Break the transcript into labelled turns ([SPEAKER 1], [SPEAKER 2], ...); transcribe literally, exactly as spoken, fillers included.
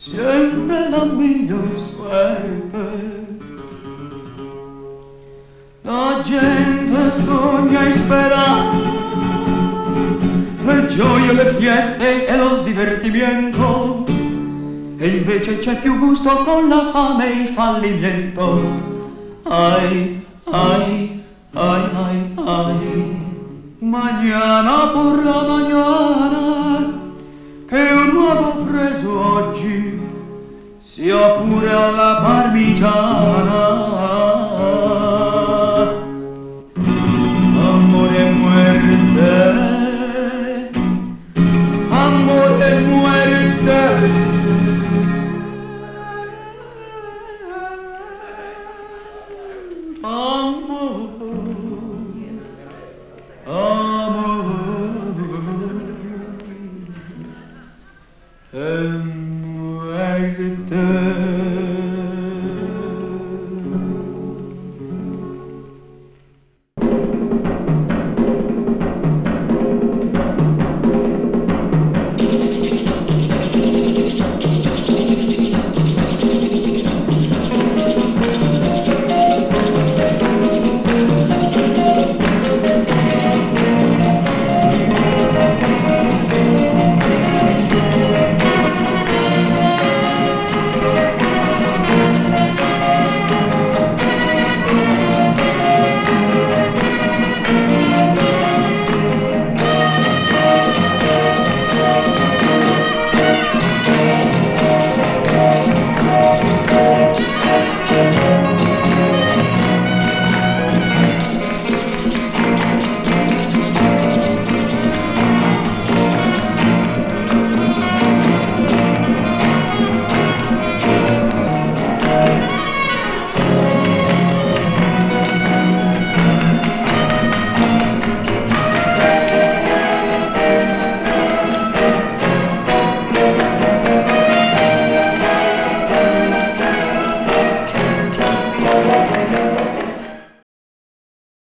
[SPEAKER 1] siempre la miglior suerte. La gente sogna y spera le gioie, le fieste e los divertimientos, e invece c'è più gusto con la fame e i fallimentos. Ay, ay, ay, ay, ay, mañana por la mañana, che un nuovo preso oggi, sia pure alla parmigiana. Amore e muerte, amore e muerte, amore, amore e muerte.